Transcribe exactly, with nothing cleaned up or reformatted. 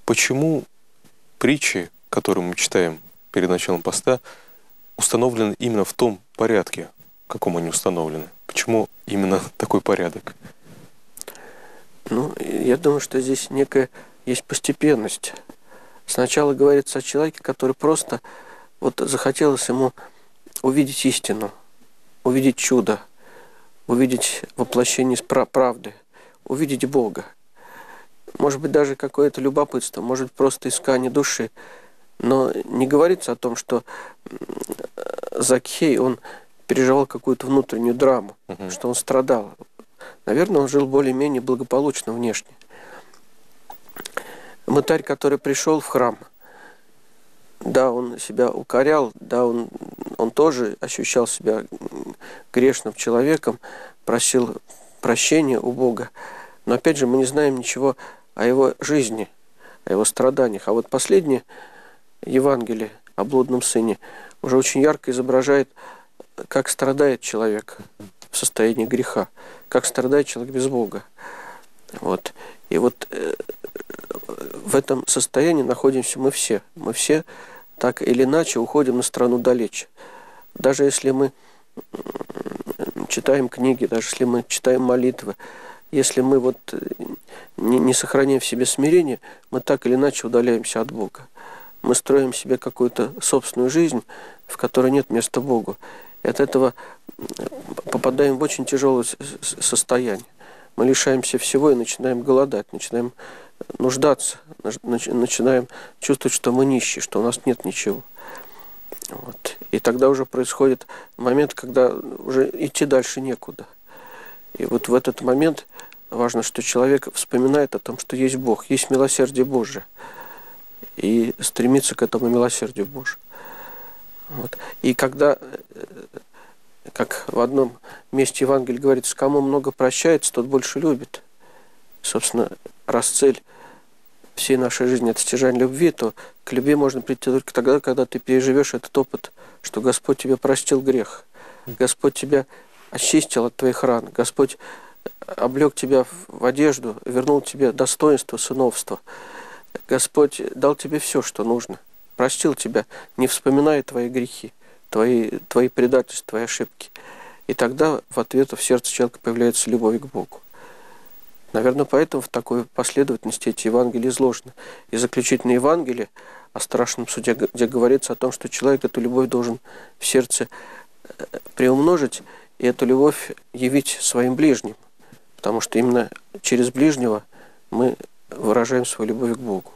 почему притчи, которые мы читаем перед началом поста, установлены именно в том порядке, в каком они установлены? Почему именно такой порядок? Ну, я думаю, что здесь некая есть постепенность. Сначала говорится о человеке, который просто вот захотелось ему увидеть истину, увидеть чудо, увидеть воплощение правды, увидеть Бога. Может быть, даже какое-то любопытство, может быть, просто искание души. Но не говорится о том, что Закхей, он переживал какую-то внутреннюю драму, uh-huh. что он страдал. Наверное, он жил более-менее благополучно внешне. Мытарь, который пришел в храм, да, он себя укорял, да, он, он тоже ощущал себя грешным человеком, просил прощения у Бога. Но опять же, мы не знаем ничего о его жизни, о его страданиях. А вот последнее Евангелие о блудном сыне уже очень ярко изображает, как страдает человек в состоянии греха, как страдает человек без Бога. Вот. И вот э, в этом состоянии находимся мы все. Мы все так или иначе уходим на сторону далече. Даже если мы читаем книги, даже если мы читаем молитвы, если мы вот не, не сохраняем в себе смирение, мы так или иначе удаляемся от Бога. Мы строим себе какую-то собственную жизнь, в которой нет места Богу. И от этого попадаем в очень тяжелое состояние. Мы лишаемся всего и начинаем голодать, начинаем нуждаться, начинаем чувствовать, что мы нищие, что у нас нет ничего. Вот. И тогда уже происходит момент, когда уже идти дальше некуда. И вот в этот момент важно, что человек вспоминает о том, что есть Бог, есть милосердие Божие, и стремится к этому милосердию Божию. Вот. И когда, как в одном месте Евангелия говорится, кому много прощается, тот больше любит. Собственно, раз цель всей нашей жизни – это стяжание любви, то к любви можно прийти только тогда, когда ты переживешь этот опыт, что Господь тебе простил грех, Господь тебя очистил от твоих ран, Господь облег тебя в одежду, вернул тебе достоинство, сыновство. Господь дал тебе все, что нужно, простил тебя, не вспоминая твои грехи, твои, твои предательства, твои ошибки. И тогда в ответ в сердце человека появляется любовь к Богу. Наверное, поэтому в такой последовательности эти Евангелия изложены. И заключительное Евангелие о страшном суде, где говорится о том, что человек эту любовь должен в сердце приумножить и эту любовь явить своим ближним. Потому что именно через ближнего мы выражаем свою любовь к Богу.